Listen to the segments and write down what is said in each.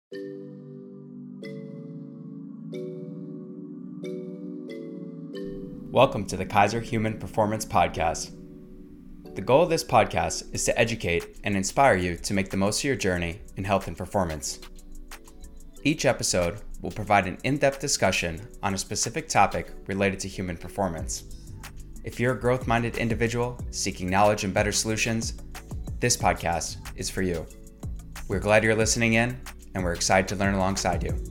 Welcome to the Kaiser Human Performance Podcast. The goal of this podcast is to educate and inspire you to make the most of your journey in health and performance. Each episode will provide an in-depth discussion on a specific topic related to human performance. If you're a growth-minded individual seeking knowledge and better solutions, this podcast is for you. We're glad you're listening in, and we're excited to learn alongside you.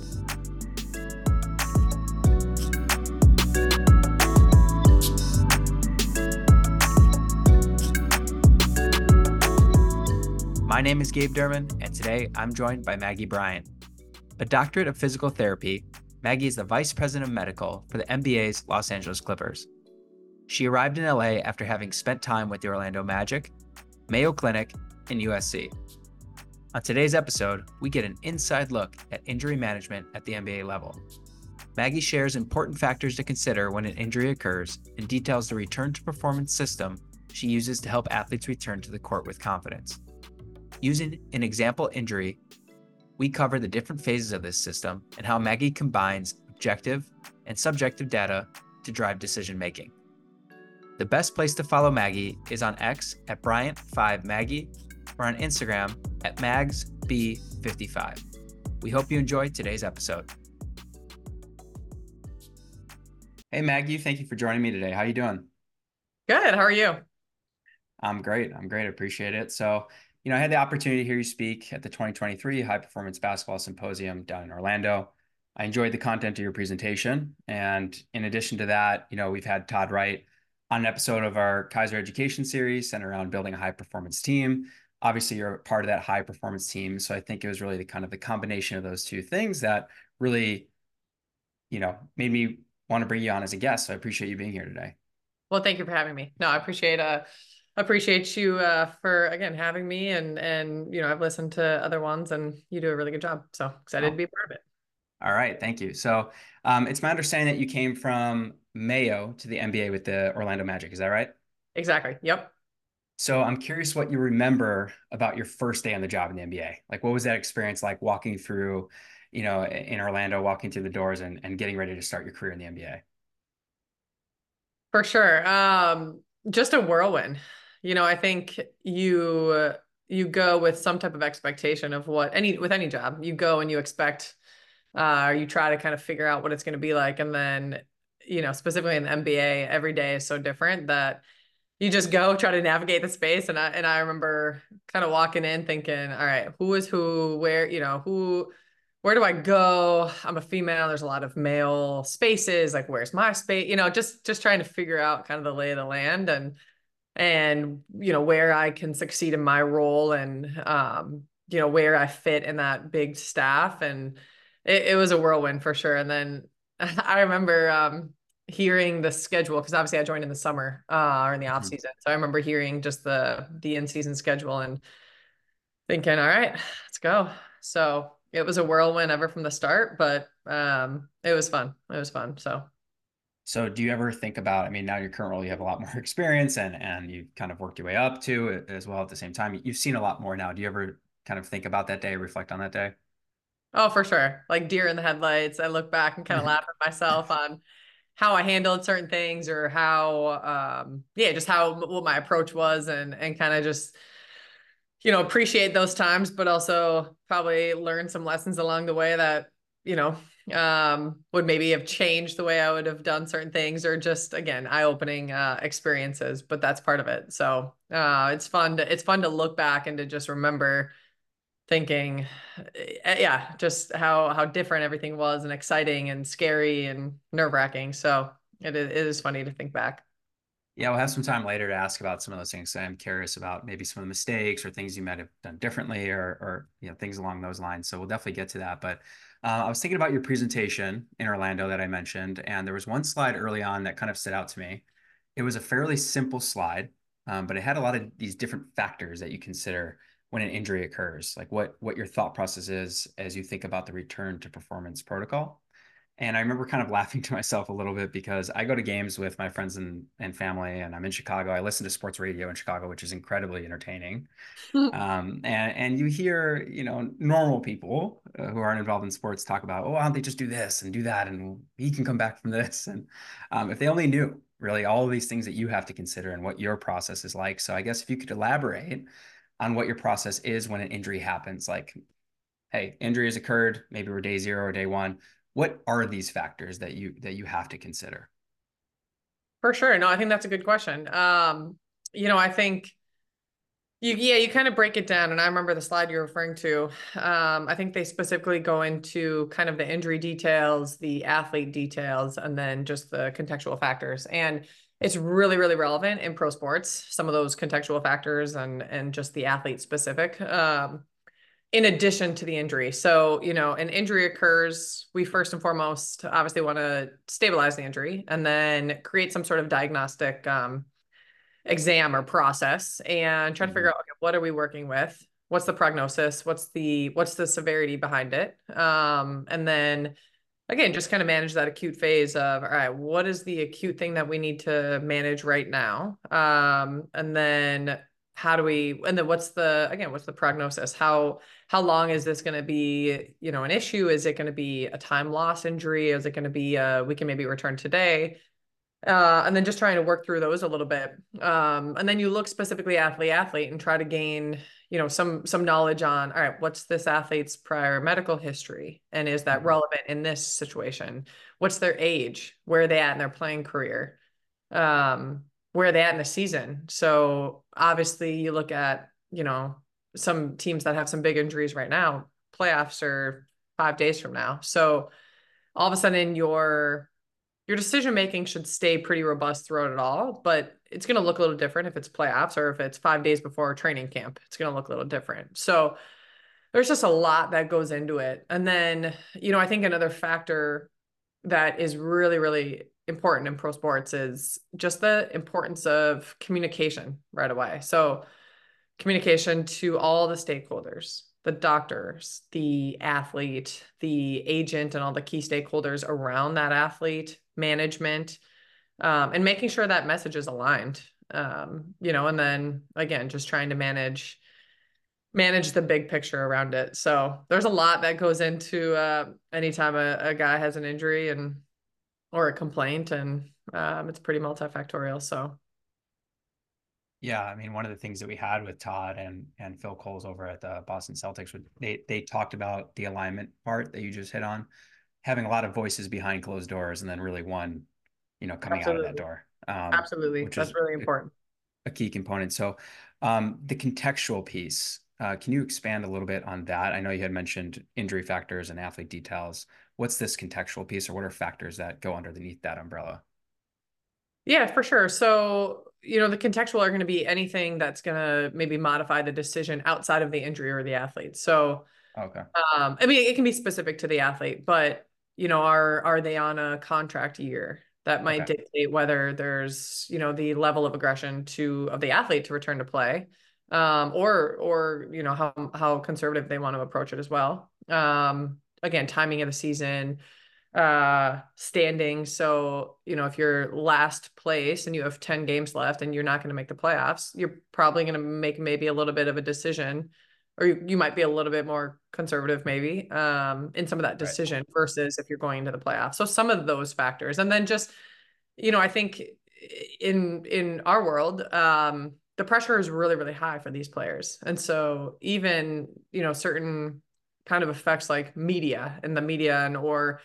My name is Gabe Derman, and today I'm joined by Maggie Bryant. A doctorate of physical therapy, Maggie is the Vice President of Medical for the NBA's Los Angeles Clippers. She arrived in LA after having spent time with the Orlando Magic, Mayo Clinic, and USC. On today's episode, we get an inside look at injury management at the NBA level. Maggie shares important factors to consider when an injury occurs and details the return to performance system she uses to help athletes return to the court with confidence. Using an example injury, we cover the different phases of this system and how Maggie combines objective and subjective data to drive decision-making. The best place to follow Maggie is on X at Bryant5Maggie or on Instagram at MagsB55. We hope you enjoy today's episode. Hey Maggie, thank you for joining me today. How are you doing? Good. How are you? I'm great. I appreciate it. So, I had the opportunity to hear you speak at the 2023 High Performance Basketball Symposium down in Orlando. I enjoyed the content of your presentation. And in addition to that, we've had Todd Wright on an episode of our Kaiser Education series centered around building a high performance team. Obviously, you're a part of that high performance team. So I think it was really the combination of those two things that really, made me want to bring you on as a guest. So I appreciate you being here today. Well, thank you for having me. No, I appreciate you for again having me, and I've listened to other ones and you do a really good job. So excited to be a part of it. All right, thank you. So it's my understanding that you came from Mayo to the NBA with the Orlando Magic. Is that right? Exactly. Yep. So I'm curious what you remember about your first day on the job in the NBA. Like, what was that experience like walking through, in Orlando, walking through the doors and getting ready to start your career in the NBA? For sure. Just a whirlwind. I think you go with some type of expectation of with any job. You go and you expect, or you try to kind of figure out what it's going to be like. And then, specifically in the NBA, every day is so different that you just go try to navigate the space. And I remember kind of walking in thinking, all right, who is who, where do I go? I'm a female. There's a lot of male spaces. Like, where's my space? Just trying to figure out kind of the lay of the land and where I can succeed in my role and where I fit in that big staff. And it was a whirlwind for sure. And then I remember hearing the schedule, because obviously I joined in the summer or in the off season. So I remember hearing just the in-season schedule and thinking, all right, let's go. So it was a whirlwind ever from the start, but it was fun. So do you ever think about, now your current role, you have a lot more experience and you've kind of worked your way up to it as well at the same time. You've seen a lot more now. Do you ever kind of think about that day, reflect on that day? Oh, for sure. Like deer in the headlights. I look back and kind of laugh at myself on how I handled certain things or how, just what my approach was and kind of just, appreciate those times, but also probably learn some lessons along the way that, would maybe have changed the way I would have done certain things, or just, again, eye-opening experiences, but that's part of it. So it's fun to look back and to just remember thinking, just how different everything was and exciting and scary and nerve-wracking. So it is funny to think back. Yeah, we'll have some time later to ask about some of those things. So I'm curious about maybe some of the mistakes or things you might have done differently or things along those lines. So we'll definitely get to that. But I was thinking about your presentation in Orlando that I mentioned, and there was one slide early on that kind of stood out to me. It was a fairly simple slide, but it had a lot of these different factors that you consider when an injury occurs, like what your thought process is as you think about the return to performance protocol. And I remember kind of laughing to myself a little bit because I go to games with my friends and family, and I'm in Chicago. I listen to sports radio in Chicago, which is incredibly entertaining. And you hear, normal people who aren't involved in sports talk about, oh, why don't they just do this and do that, and he can come back from this. And if they only knew really all of these things that you have to consider and what your process is like. So I guess if you could elaborate on what your process is when an injury happens, like, hey, injury has occurred, maybe we're day zero or day one. What are these factors that you have to consider? For sure. No, I think that's a good question. I think you kind of break it down, and I remember the slide you're referring to. I think they specifically go into kind of the injury details, the athlete details, and then just the contextual factors. And it's really, really relevant in pro sports, some of those contextual factors and just the athlete specific. In addition to the injury. So, an injury occurs, we first and foremost obviously want to stabilize the injury and then create some sort of diagnostic exam or process and try to figure Mhm. out, okay, what are we working with? What's the prognosis? What's the severity behind it? And then again, just kind of manage that acute phase of, all right, what is the acute thing that we need to manage right now? And then what's the prognosis? How long is this going to be, an issue? Is it going to be a time loss injury? Is it going to be, we can maybe return today? And then just trying to work through those a little bit. And then you look specifically athlete and try to gain, some knowledge on, all right, what's this athlete's prior medical history? And is that Mhm. relevant in this situation? What's their age? Where are they at in their playing career? Where are they at in the season? So obviously you look at, some teams that have some big injuries right now, playoffs are 5 days from now. So all of a sudden your decision making should stay pretty robust throughout it all, but it's going to look a little different if it's playoffs or if it's 5 days before training camp. It's going to look a little different. So there's just a lot that goes into it. And then, I think another factor that is really, really important in pro sports is just the importance of communication right away. So communication to all the stakeholders, the doctors, the athlete, the agent, and all the key stakeholders around that athlete, management, and making sure that message is aligned. And then again, just trying to manage the big picture around it. So there's a lot that goes into anytime a guy has an injury or a complaint, and it's pretty multifactorial. So Yeah, I mean, one of the things that we had with Todd and Phil Coles over at the Boston Celtics, they talked about the alignment part that you just hit on, having a lot of voices behind closed doors, and then really one, coming out of that absolutely, door, absolutely, which that's is really important. a key component. So, the contextual piece, can you expand a little bit on that? I know you had mentioned injury factors and athlete details. What's this contextual piece, or what are factors that go underneath that umbrella? Yeah, for sure. So, the contextual are going to be anything that's going to maybe modify the decision outside of the injury or the athlete. So, Okay. I mean, it can be specific to the athlete, but, are they on a contract year? That might Okay. dictate whether there's, the level of aggression of the athlete to return to play, or how conservative they want to approach it as well. Again, timing of the season, standing. So, if you're last place and you have 10 games left and you're not going to make the playoffs, you're probably going to make maybe a little bit of a decision, or you might be a little bit more conservative maybe in some of that Right. decision versus if you're going into the playoffs. So some of those factors. And then just, I think in our world, the pressure is really, really high for these players. And so even, certain kind of effects like media and the media or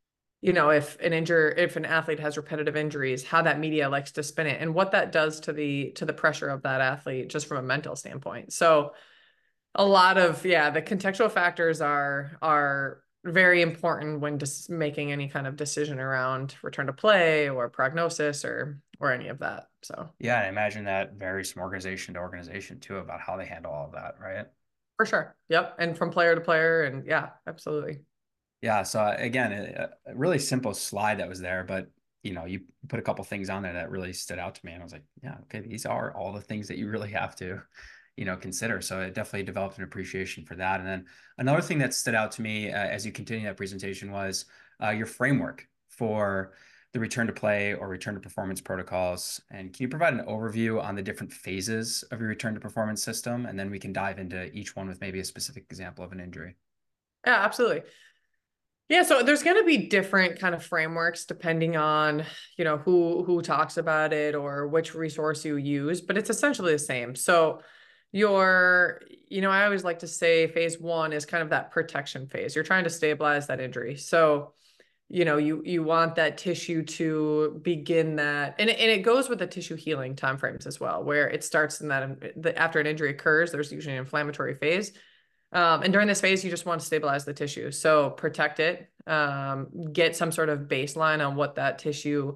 if an athlete has repetitive injuries, how that media likes to spin it and what that does to the pressure of that athlete just from a mental standpoint. So a lot of, yeah, the contextual factors are very important when just making any kind of decision around return to play or prognosis or any of that. So Yeah, I imagine that varies from organization to organization too about how they handle all of that, right? for sure. Yep. And from player to player, and yeah, absolutely. Yeah. So again, a really simple slide that was there, but you put a couple things on there that really stood out to me, and I was like, yeah, okay, these are all the things that you really have to consider. So it definitely developed an appreciation for that. And then another thing that stood out to me as you continue that presentation was your framework for the return to play or return to performance protocols. And can you provide an overview on the different phases of your return to performance system? And then we can dive into each one with maybe a specific example of an injury. Yeah, absolutely. Yeah, so there's going to be different kind of frameworks depending on, who talks about it or which resource you use, but it's essentially the same. So I always like to say phase one is kind of that protection phase. You're trying to stabilize that injury. So, you want that tissue to begin that, and it goes with the tissue healing timeframes as well, where it starts in after an injury occurs, there's usually an inflammatory phase. And during this phase, you just want to stabilize the tissue. So protect it, get some sort of baseline on what that tissue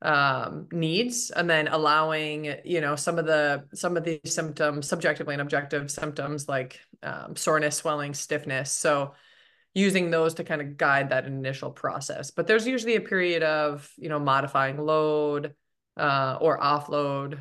needs, and then allowing, some of the symptoms, subjectively and objective symptoms like soreness, swelling, stiffness. So using those to kind of guide that initial process. But there's usually a period of, modifying load or offload,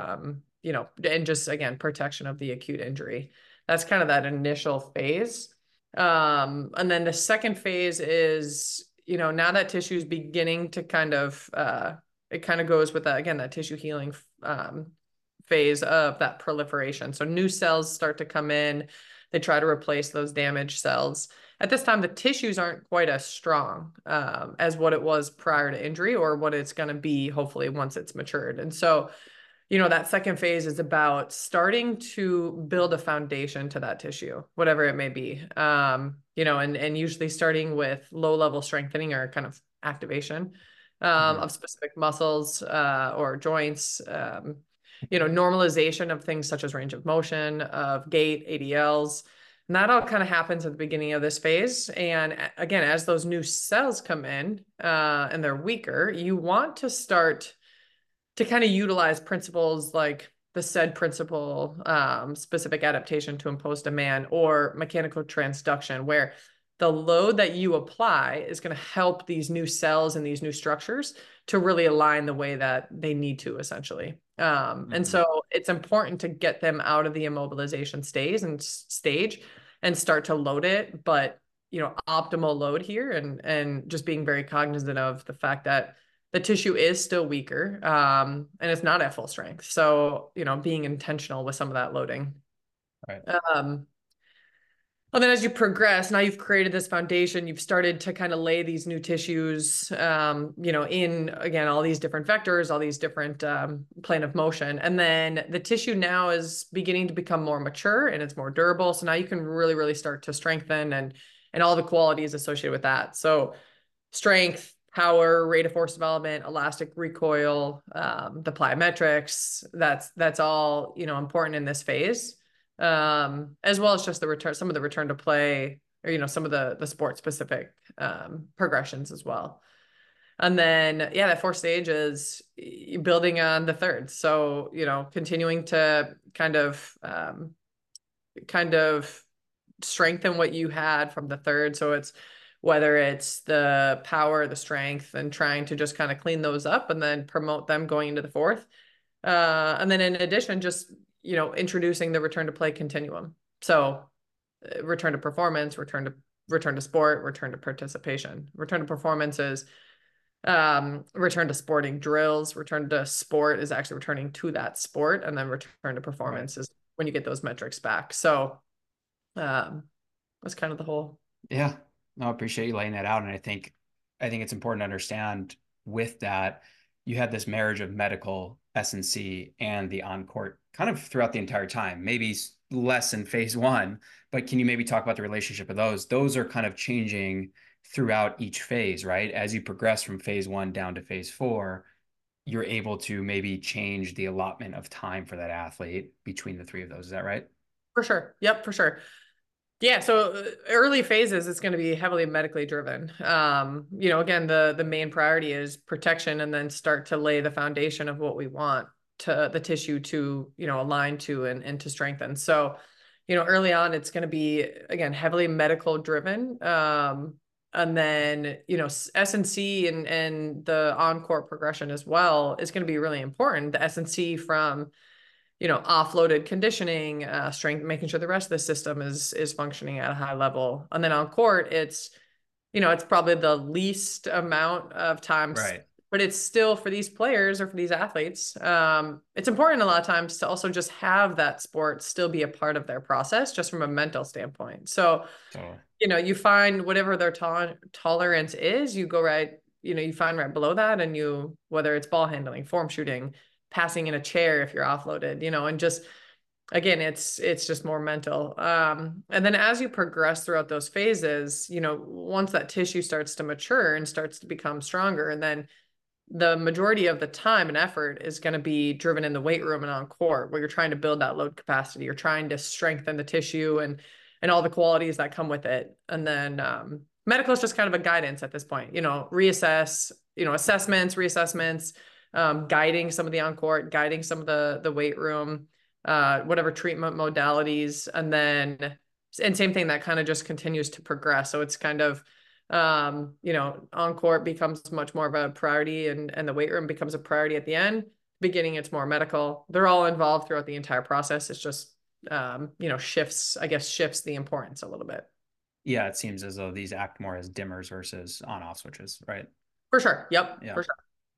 and just, again, protection of the acute injury. That's kind of that initial phase. And then the second phase is, now that tissue is beginning to kind of, it kind of goes with that, again, that tissue healing phase of that proliferation. So new cells start to come in. They try to replace those damaged cells. At this time, the tissues aren't quite as strong as what it was prior to injury or what it's going to be, hopefully, once it's matured. And so, that second phase is about starting to build a foundation to that tissue, whatever it may be. And usually starting with low-level strengthening or kind of activation of specific muscles or joints, normalization of things such as range of motion, of gait, ADLs. And that all kind of happens at the beginning of this phase. And again, as those new cells come in and they're weaker, you want to start to kind of utilize principles like the SAID principle, specific adaptation to impose demand, or mechanical transduction, where the load that you apply is going to help these new cells and these new structures to really align the way that they need to, essentially. And so it's important to get them out of the immobilization stage and start to load it, but optimal load here, and just being very cognizant of the fact that the tissue is still weaker, and it's not at full strength. So, being intentional with some of that loading. Right. And then as you progress, now you've created this foundation, you've started to kind of lay these new tissues, in, again, all these different vectors, all these different plane of motion. And then the tissue now is beginning to become more mature and it's more durable. So now you can really, really start to strengthen and all the qualities associated with that. So strength, power, rate of force development, elastic recoil, the plyometrics, that's all, important in this phase. As well as just some of the return to play, or, some of the sport specific progressions as well. And then, that fourth stage is building on the third. So, continuing to kind of strengthen what you had from the third. So it's whether it's the power, the strength, and trying to just kind of clean those up and then promote them going into the fourth. And then in addition, just, introducing the return to play continuum. So return to performance, return to sport, return to participation. Return to performance is return to sporting drills. Return to sport is actually returning to that sport. And then return to performance is when you get those metrics back. So that's kind of the whole. Yeah, no, I appreciate you laying that out. And I think it's important to understand with that, you had this marriage of medical S&C and the on-court kind of throughout the entire time, maybe less in phase one, but can you maybe talk about the relationship of those? Those are kind of changing throughout each phase, right? As you progress from phase one down to phase four, you're able to maybe change the allotment of time for that athlete between the three of those. Is that right? For sure. Yep, for sure. Yeah, so early phases, it's going to be heavily medically driven. Again, the main priority is protection, and then start to lay the foundation of what we want to the tissue to, align to and to strengthen. So, early on, it's going to be, again, heavily medical driven. And then, S&C and the on-court progression as well is going to be really important. The S&C from offloaded conditioning, strength, making sure the rest of the system is functioning at a high level. And then on court, it's probably the least amount of times, Right. but it's still for these players or for these athletes. It's important a lot of times to also just have that sport still be a part of their process, just from a mental standpoint. So, Totally. you find whatever their tolerance is, you go right, you find right below that, and whether it's ball handling, form shooting, passing in a chair if you're offloaded, and just again, it's just more mental. And then as you progress throughout those phases, once that tissue starts to mature and starts to become stronger, and then the majority of the time and effort is going to be driven in the weight room and on court, where you're trying to build that load capacity, you're trying to strengthen the tissue and all the qualities that come with it. And then medical is just kind of a guidance at this point, reassess, assessments, reassessments, guiding some of the on court, guiding some of the weight room, whatever treatment modalities, and same thing that kind of just continues to progress. So it's kind of on court becomes much more of a priority, and the weight room becomes a priority at the end. Beginning, it's more medical. They're all involved throughout the entire process. It's just shifts the importance a little bit. Yeah, it seems as though these act more as dimmers versus on-off switches, right? For sure. Yep. Yeah. For sure.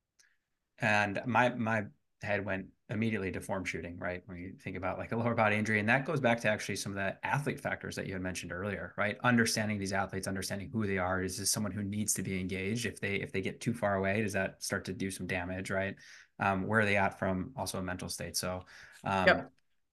And my head went immediately to form shooting, right? When you think about like a lower body injury, and that goes back to actually some of the athlete factors that you had mentioned earlier, right? Understanding these athletes, understanding who they are. Is this someone who needs to be engaged? If they get too far away, does that start to do some damage, right? Where are they at from also a mental state? So Yep.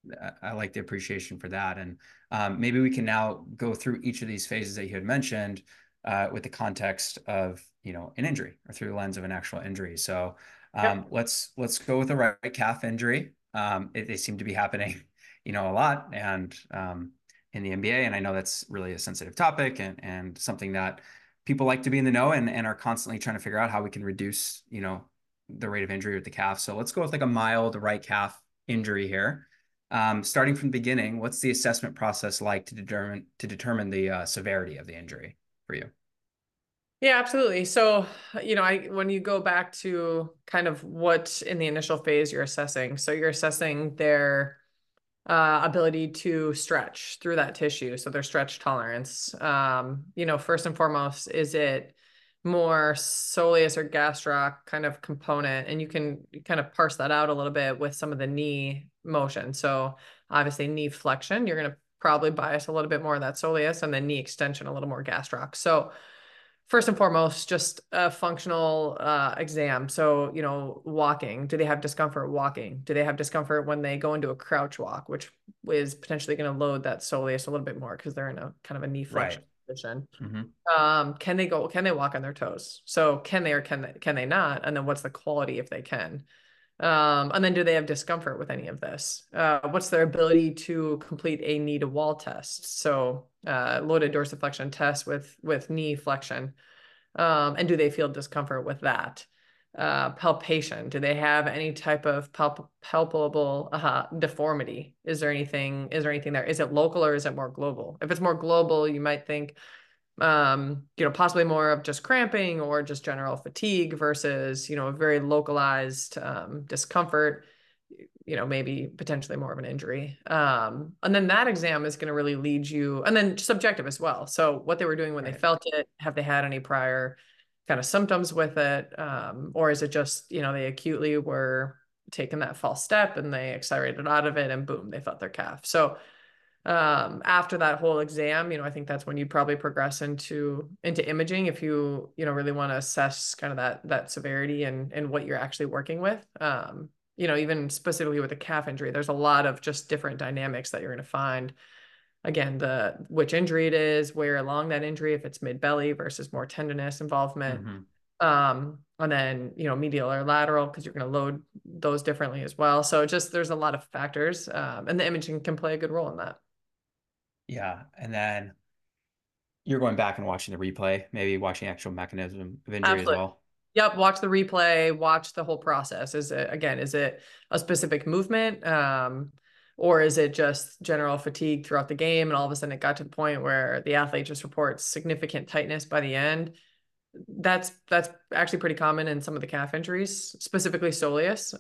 I like the appreciation for that. And maybe we can now go through each of these phases that you had mentioned with the context of, an injury, or through the lens of an actual injury. So Yep. let's go with the right calf injury. They seem to be happening, a lot, and in the NBA. And I know that's really a sensitive topic, and something that people like to be in the know, and are constantly trying to figure out how we can reduce, the rate of injury with the calf. So let's go with like a mild right calf injury here. Starting from the beginning, what's the assessment process like to determine the severity of the injury for you? Yeah, absolutely. So, when you go back to kind of what in the initial phase you're assessing, so you're assessing their ability to stretch through that tissue, so their stretch tolerance. First and foremost, is it more soleus or gastroc kind of component? And you can kind of parse that out a little bit with some of the knee motion. So obviously knee flexion, you're going to probably bias a little bit more of that soleus, and then knee extension a little more gastroc. So first and foremost, just a functional exam. So, walking. Do they have discomfort walking? Do they have discomfort when they go into a crouch walk, which is potentially going to load that soleus a little bit more because they're in a kind of a knee flexion Right. position? Mm-hmm. Can they walk on their toes? So can they or can they not? And then what's the quality if they can? And then do they have discomfort with any of this? What's their ability to complete a knee to wall test? So loaded dorsiflexion test with knee flexion. And do they feel discomfort with that? Palpation. Do they have any type of palpable deformity? Is there anything there? Is it local or is it more global? If it's more global, you might think possibly more of just cramping or just general fatigue versus, a very localized discomfort, maybe potentially more of an injury. And then that exam is going to really lead you, and then subjective as well. So what they were doing when they Right. felt it, have they had any prior kind of symptoms with it? Or is it just, they acutely were taking that false step and they accelerated out of it and boom, they felt their calf. So after that whole exam, I think that's when you'd probably progress into imaging if you really want to assess kind of that severity and what you're actually working with. Even specifically with a calf injury, there's a lot of just different dynamics that you're going to find. Again, which injury it is, where along that injury, if it's mid belly versus more tendinous involvement. Mm-hmm. And then, medial or lateral, because you're going to load those differently as well. So just there's a lot of factors, and the imaging can play a good role in that. Yeah. And then you're going back and watching the replay, maybe watching actual mechanism of injury as Absolutely. well. Yep. Watch the replay, watch the whole process. Is it a specific movement? Or is it just general fatigue throughout the game? And all of a sudden it got to the point where the athlete just reports significant tightness by the end. That's actually pretty common in some of the calf injuries, specifically soleus.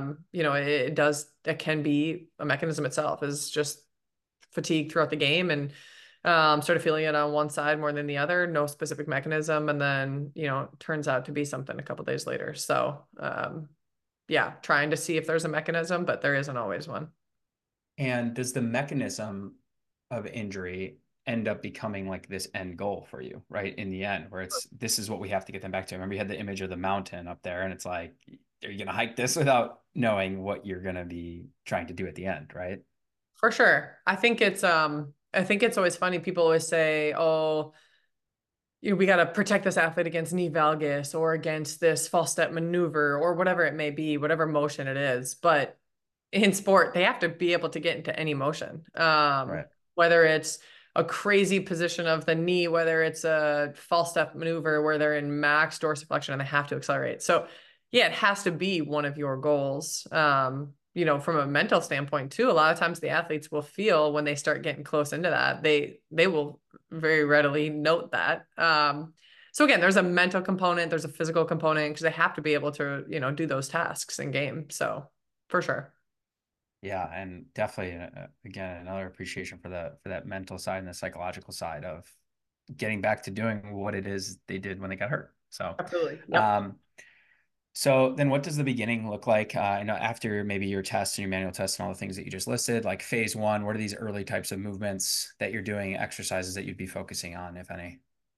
It can be a mechanism itself, is just fatigue throughout the game and sort of feeling it on one side more than the other, no specific mechanism, and then turns out to be something a couple days later. So yeah, trying to see if there's a mechanism, but there isn't always one. And does the mechanism of injury end up becoming like this end goal for you, right? In the end, where it's this is what we have to get them back to. I remember you had the image of the mountain up there, and it's like, are you going to hike this without knowing what you're going to be trying to do at the end, right? For sure. I think it's always funny. People always say, oh, we got to protect this athlete against knee valgus or against this false step maneuver or whatever it may be, whatever motion it is. But in sport, they have to be able to get into any motion. Right. Whether it's a crazy position of the knee, whether it's a false step maneuver where they're in max dorsiflexion and they have to accelerate. So yeah, it has to be one of your goals. From a mental standpoint too, a lot of times the athletes will feel when they start getting close into that, they will very readily note that. So again, there's a mental component, there's a physical component because they have to be able to, do those tasks in game. So for sure. Yeah, and definitely again another appreciation for that mental side and the psychological side of getting back to doing what it is they did when they got hurt. So, Absolutely. Yep. um, so then what does the beginning look like? After maybe your tests and your manual tests and all the things that you just listed, like phase one, what are these early types of movements that you're doing, exercises that you'd be focusing on, if any?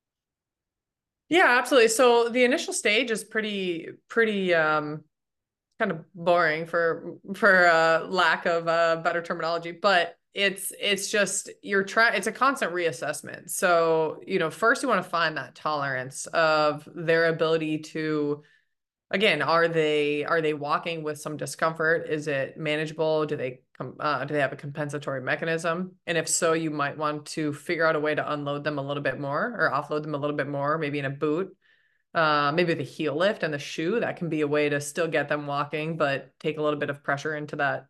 Yeah, absolutely. So the initial stage is pretty kind of boring for lack of better terminology, but it's just it's a constant reassessment. So, first you want to find that tolerance of their ability to, again, are they walking with some discomfort? Is it manageable? Do they have a compensatory mechanism? And if so, you might want to figure out a way to unload them a little bit more or offload them a little bit more, maybe in a boot, maybe the heel lift and the shoe. That can be a way to still get them walking, but take a little bit of pressure into that,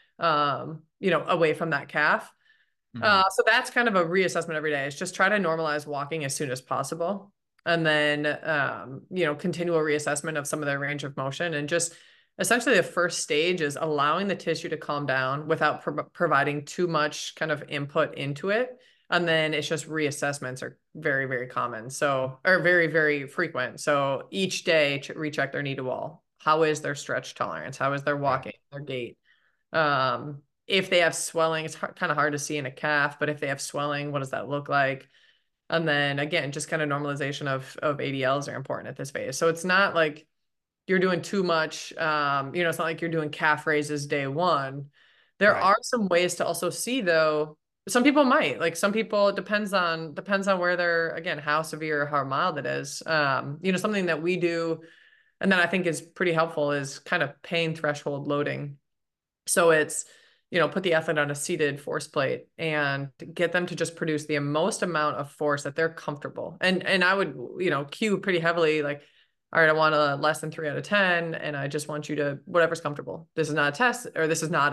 away from that calf. Mm-hmm. So that's kind of a reassessment every day. It's just try to normalize walking as soon as possible. And then, continual reassessment of some of their range of motion. And just essentially the first stage is allowing the tissue to calm down without providing too much kind of input into it. And then it's just reassessments are very, very common. So, or very, very frequent. So each day, recheck their knee to wall. How is their stretch tolerance? How is their Right. walking, their gait? If they have swelling, it's kind of hard to see in a calf, but if they have swelling, what does that look like? And then again, just kind of normalization of ADLs are important at this phase. So it's not like you're doing too much. It's not like you're doing calf raises day one. There Right. are some ways to also see though. Some people might, like some people, it depends on where they're, again, how severe or how mild it is. Something that we do and that I think is pretty helpful is kind of pain threshold loading. So it's, put the athlete on a seated force plate and get them to just produce the most amount of force that they're comfortable. And I would, cue pretty heavily like, all right, I want a less than 3 out of 10, and I just want you to whatever's comfortable. This is not a test, or this is not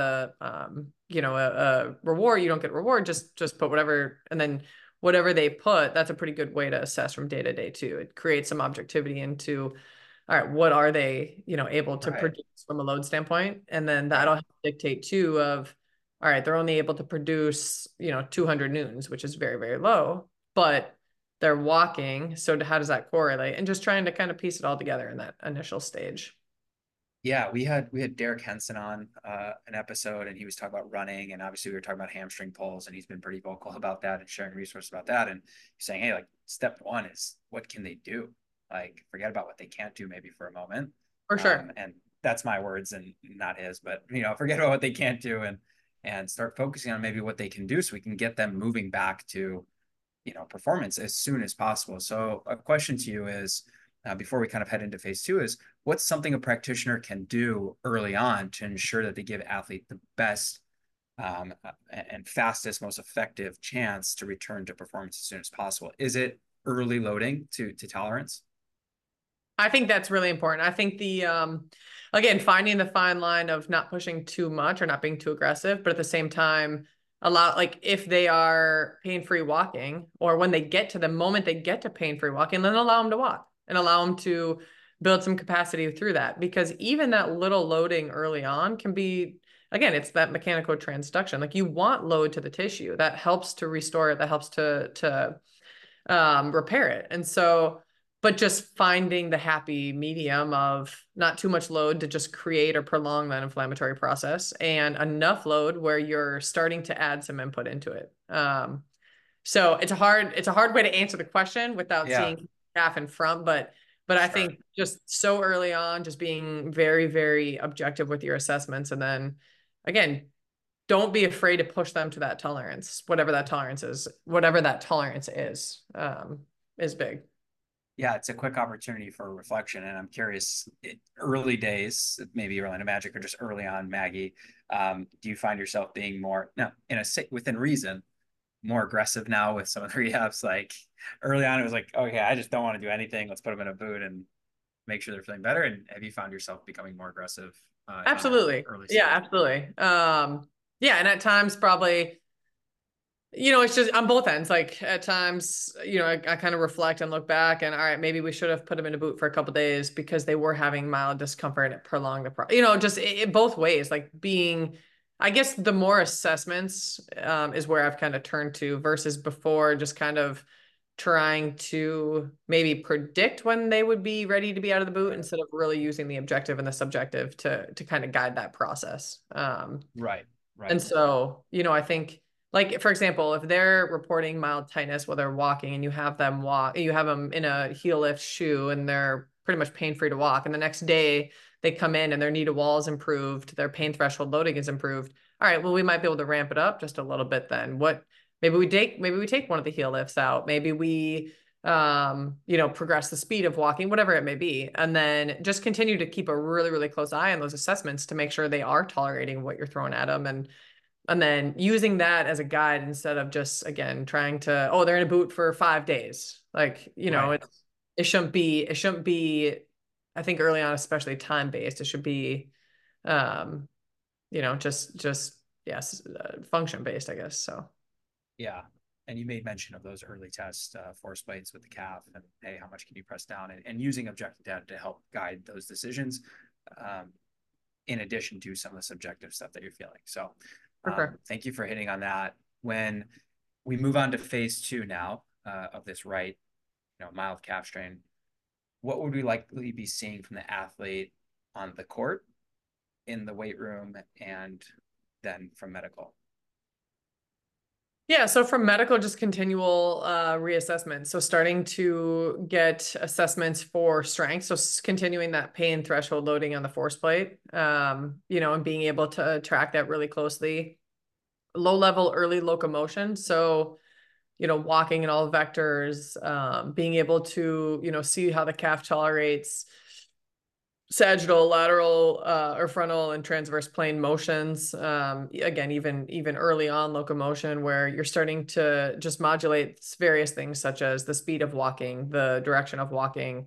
a reward. You don't get a reward. Just put whatever, and then whatever they put. That's a pretty good way to assess from day to day too. It creates some objectivity into, all right, what are they, able to Right. produce from a load standpoint? And then Right. that'll dictate too of, all right, they're only able to produce, 200 newtons, which is very, very low, but they're walking. So how does that correlate? And just trying to kind of piece it all together in that initial stage. Yeah, we had Derek Henson on an episode, and he was talking about running, and obviously we were talking about hamstring pulls, and he's been pretty vocal about that and sharing resources about that. And he's saying, hey, like step one is what can they do? Like forget about what they can't do maybe for a moment. For sure. And that's my words and not his, but forget about what they can't do and start focusing on maybe what they can do so we can get them moving back to performance as soon as possible. So a question to you is, before we kind of head into phase two, is what's something a practitioner can do early on to ensure that they give athlete the best and fastest, most effective chance to return to performance as soon as possible? Is it early loading to tolerance? I think that's really important. I think again, finding the fine line of not pushing too much or not being too aggressive, but at the same time, like if they are pain-free walking or when they get to the moment they get to pain-free walking, then allow them to walk. and allow them to build some capacity through that. Because even that little loading early on can be, again, it's that mechanical transduction. Like you want load to the tissue that helps to restore it, that helps to repair it. And so, but just finding the happy medium of not too much load to just create or prolong that inflammatory process, and enough load where you're starting to add some input into it. So it's a hard way to answer the question without Yeah, seeing calf in front, but I sure. think just so early on, just being very, very objective with your assessments, and then again, don't be afraid to push them to that tolerance, whatever that tolerance is big. Yeah, it's a quick opportunity for reflection, and I'm curious. Early days, maybe Orlando Magic, or just early on, Maggie, do you find yourself being more no in a within reason, more aggressive now with some of the rehabs? Like early on, it was like, okay, I just don't want to do anything. Let's put them in a boot and make sure they're feeling better. And have you found yourself becoming more aggressive in that Absolutely. early Yeah, stage? absolutely. Yeah, and at times probably, it's just on both ends. Like at times, I kind of reflect and look back and all right, maybe we should have put them in a boot for a couple of days because they were having mild discomfort and it prolonged just both ways. Like being, I guess the more assessments is where I've kind of turned to versus before, just kind of trying to maybe predict when they would be ready to be out of the boot Right. instead of really using the objective and the subjective to kind of guide that process. Right. And Right. so, I think like for example, if they're reporting mild tightness while they're walking and you have them in a heel lift shoe and they're pretty much pain free to walk, and the next day they come in and their knee to wall is improved, their pain threshold loading is improved. All right, well, we might be able to ramp it up just a little bit then. Maybe we take one of the heel lifts out. Maybe we progress the speed of walking, whatever it may be, and then just continue to keep a really, really close eye on those assessments to make sure they are tolerating what you're throwing at them, and then using that as a guide instead of just again trying to, oh, they're in a boot for 5 days. Like, Right. it shouldn't be, I think early on, especially time based. It should be um, just yes, function based, I guess. So Yeah. And you made mention of those early test force plates with the calf, and hey, how much can you press down, and using objective data to help guide those decisions, um, in addition to some of the subjective stuff that you're feeling. So for sure. thank you for hitting on that. When we move on to phase two now of this right, mild calf strain, what would we likely be seeing from the athlete on the court, in the weight room, and then from medical? Yeah, so from medical, just continual reassessment. So starting to get assessments for strength. So continuing that pain threshold loading on the force plate, and being able to track that really closely. Low level early locomotion. So, walking in all vectors, being able to, see how the calf tolerates sagittal, lateral, or frontal and transverse plane motions. Again, even early on locomotion, where you're starting to just modulate various things such as the speed of walking, the direction of walking,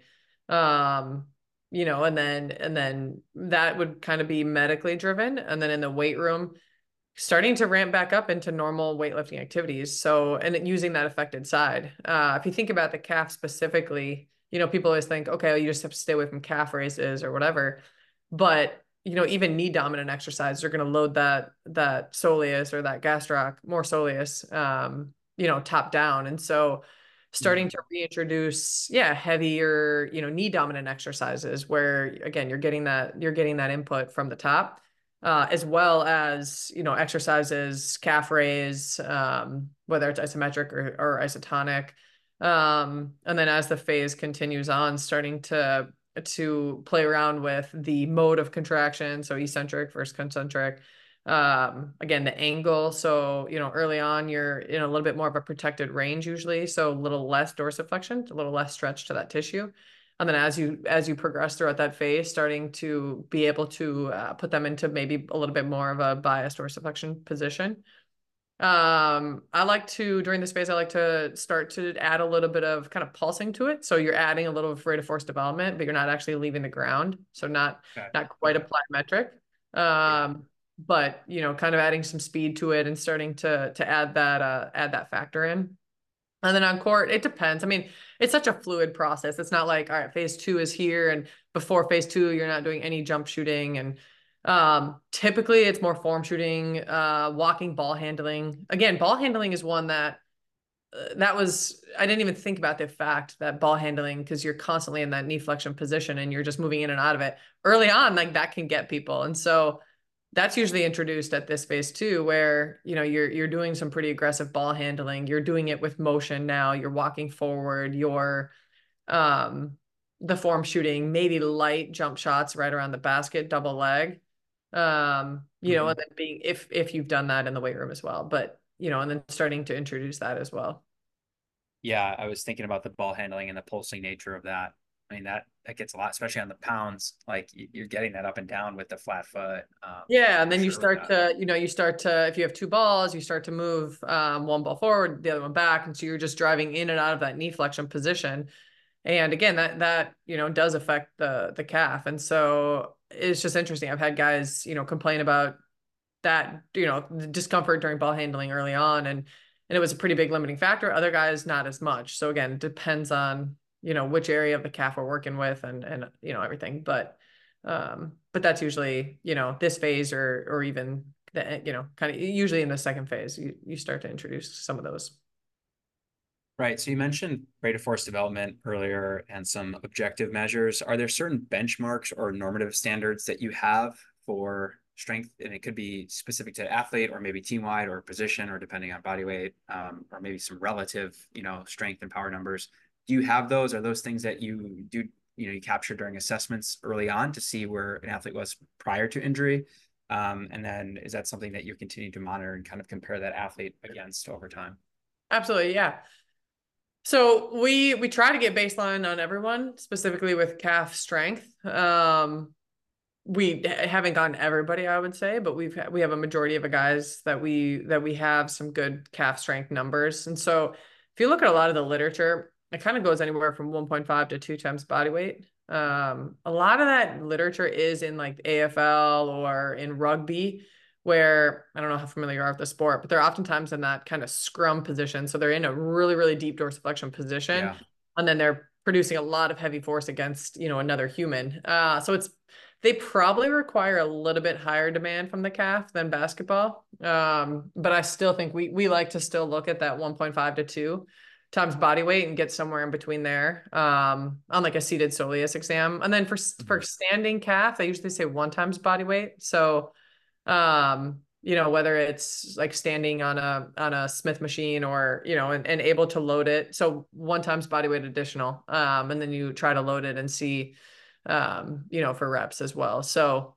and then that would kind of be medically driven. And then in the weight room, starting to ramp back up into normal weightlifting activities. So, and using that affected side. If you think about the calf specifically, people always think, okay, well, you just have to stay away from calf raises or whatever. But, even knee dominant exercises are going to load that soleus or that gastroc, more soleus, top down. And so starting to reintroduce, yeah, heavier, knee dominant exercises where again, you're getting that input from the top, as well as exercises, calf raise, whether it's isometric or isotonic, and then as the phase continues on, starting to play around with the mode of contraction, so eccentric versus concentric. Again, the angle. So early on, you're in a little bit more of a protected range usually, so a little less dorsiflexion, a little less stretch to that tissue. And then as you progress throughout that phase, starting to be able to put them into maybe a little bit more of a biased dorsiflexion position. During this phase, I like to start to add a little bit of kind of pulsing to it. So you're adding a little of rate of force development, but you're not actually leaving the ground. So not Okay. not quite a Okay. plyometric. Yeah. But kind of adding some speed to it and starting to add that factor in. And then on court, it depends. I mean, it's such a fluid process. It's not like, all right, phase two is here, and before phase two, you're not doing any jump shooting. And typically it's more form shooting, walking, ball handling. Again, ball handling is one that was, I didn't even think about the fact that ball handling, because you're constantly in that knee flexion position and you're just moving in and out of it early on, like that can get people. And so that's usually introduced at this phase two, where you're doing some pretty aggressive ball handling. You're doing it with motion now. You're walking forward. You're um, the form shooting, maybe light jump shots right around the basket, double leg. Mhm. And then being if you've done that in the weight room as well, but and then starting to introduce that as well. Yeah, I was thinking about the ball handling and the pulsing nature of that. I mean, that gets a lot, especially on the pounds. Like you're getting that up and down with the flat foot, Yeah, and for then you sure with start that. to, if you have two balls, you start to move one ball forward, the other one back, and so you're just driving in and out of that knee flexion position. And again, that does affect the calf. And so it's just interesting. I've had guys, complain about that, the discomfort during ball handling early on, and it was a pretty big limiting factor. Other guys, not as much. So again, it depends on, which area of the calf we're working with, and everything. But that's usually, this phase, or even the, kind of usually in the second phase, you start to introduce some of those. Right. So you mentioned rate of force development earlier and some objective measures. Are there certain benchmarks or normative standards that you have for strength? And it could be specific to athlete or maybe team wide or position or depending on body weight, or maybe some relative, strength and power numbers. Do you have those? Are those things that you do, you capture during assessments early on to see where an athlete was prior to injury? And then is that something that you continue to monitor and kind of compare that athlete against over time? Absolutely, yeah. So we try to get baseline on everyone, specifically with calf strength. We haven't gotten everybody, I would say, but we have a majority of the guys that we have some good calf strength numbers. And so if you look at a lot of the literature, it kind of goes anywhere from 1.5 to 2 times body weight. A lot of that literature is in like AFL or in rugby, where I don't know how familiar you are with the sport, but they're oftentimes in that kind of scrum position. So they're in a really, really deep dorsiflexion position, Yeah. and then they're producing a lot of heavy force against, another human. So they probably require a little bit higher demand from the calf than basketball. But I still think we like to still look at that 1.5 to 2 times body weight and get somewhere in between there, on like a seated soleus exam. And then for Mhm. standing calf, they usually say 1 times body weight. So whether it's like standing on a Smith machine, or and able to load it, so 1 times body weight additional, and then you try to load it and see, for reps as well. So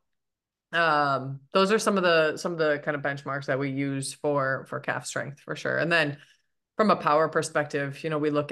those are some of the kind of benchmarks that we use for calf strength, for sure. And then from a power perspective,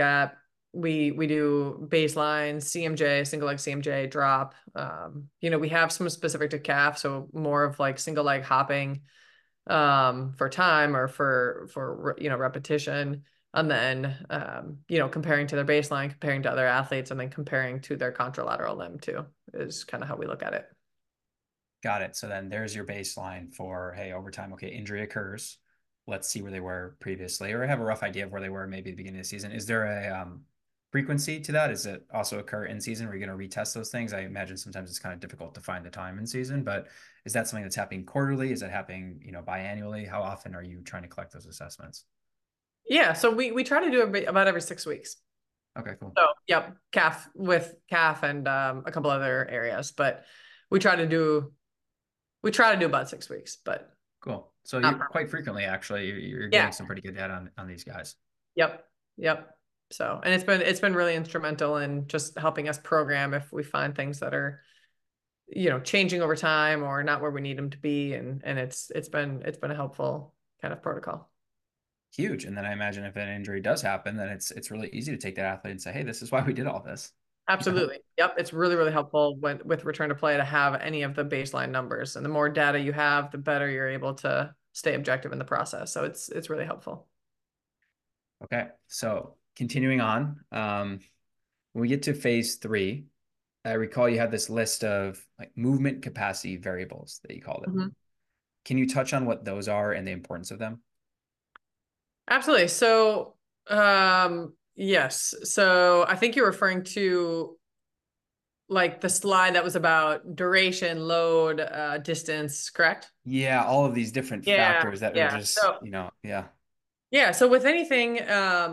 we do baseline CMJ, single leg CMJ drop. We have some specific to calf, so more of like single leg hopping, for time, or for repetition. And then comparing to their baseline, comparing to other athletes, and then comparing to their contralateral limb too, is kind of how we look at it. Got it. So then there's your baseline for, hey, over time, okay, injury occurs. Let's see where they were previously, or have a rough idea of where they were maybe at the beginning of the season. Is there a frequency to that? Does it also occur in season? Are you going to retest those things? I imagine sometimes it's kind of difficult to find the time in season, but is that something that's happening quarterly? Is that happening, biannually? How often are you trying to collect those assessments? Yeah, so we try to do it about every 6 weeks. Okay, cool. So yep, calf and a couple other areas, but we try to do about 6 weeks, but Cool. So not you're perfect. quite frequently actually you're Yeah. getting some pretty good data on these guys. Yep. Yep. So, and it's been really instrumental in just helping us program if we find things that are, changing over time or not where we need them to be, and it's been a helpful kind of protocol. Huge. And then I imagine if an injury does happen, then it's really easy to take that athlete and say, hey, this is why we did all this. Absolutely. Yep. It's really, really helpful with return to play to have any of the baseline numbers. And the more data you have, the better you're able to stay objective in the process. So it's really helpful. Okay. So continuing on, when we get to phase three, I recall you had this list of like movement capacity variables that you called it. Mhm. Can you touch on what those are and the importance of them? Absolutely. So Yes. So I think you're referring to like the slide that was about duration, load, distance, correct? Yeah, all of these different Yeah, factors that are yeah. just, So yeah. yeah, so with anything,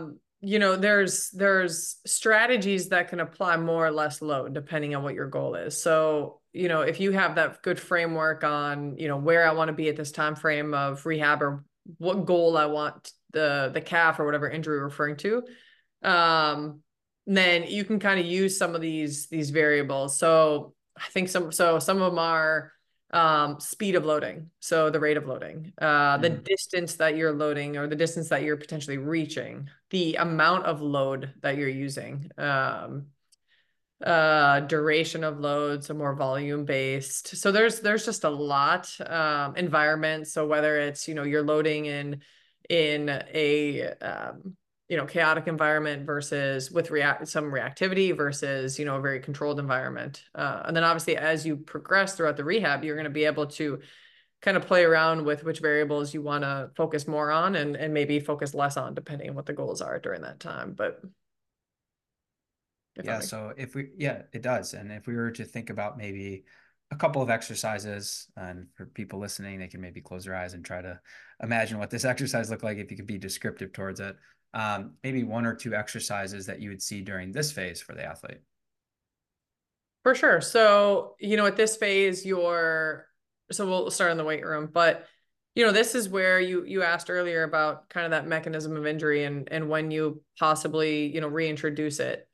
there's strategies that can apply more or less load depending on what your goal is. So, if you have that good framework on, where I want to be at this time frame of rehab or what goal I want the calf or whatever injury we're referring to, um, then you can kind of use some of these variables. So I think some of them are speed of loading, so the rate of loading, the Mhm. distance that you're loading or the distance that you're potentially reaching, the amount of load that you're using, duration of load, so more volume based. So there's just a lot, environment. So whether it's, you're loading in a chaotic environment versus with some reactivity versus, a very controlled environment. And then obviously as you progress throughout the rehab, you're going to be able to kind of play around with which variables you want to focus more on and maybe focus less on depending on what the goals are during that time. But if that Yeah, makes so yeah, it does. And if we were to think about maybe a couple of exercises, and for people listening, they can maybe close their eyes and try to imagine what this exercise looked like if you could be descriptive towards it. Maybe one or two exercises that you would see during this phase for the athlete. For sure. So, at this phase, so we'll start in the weight room, but this is where you asked earlier about kind of that mechanism of injury and when you possibly, reintroduce it.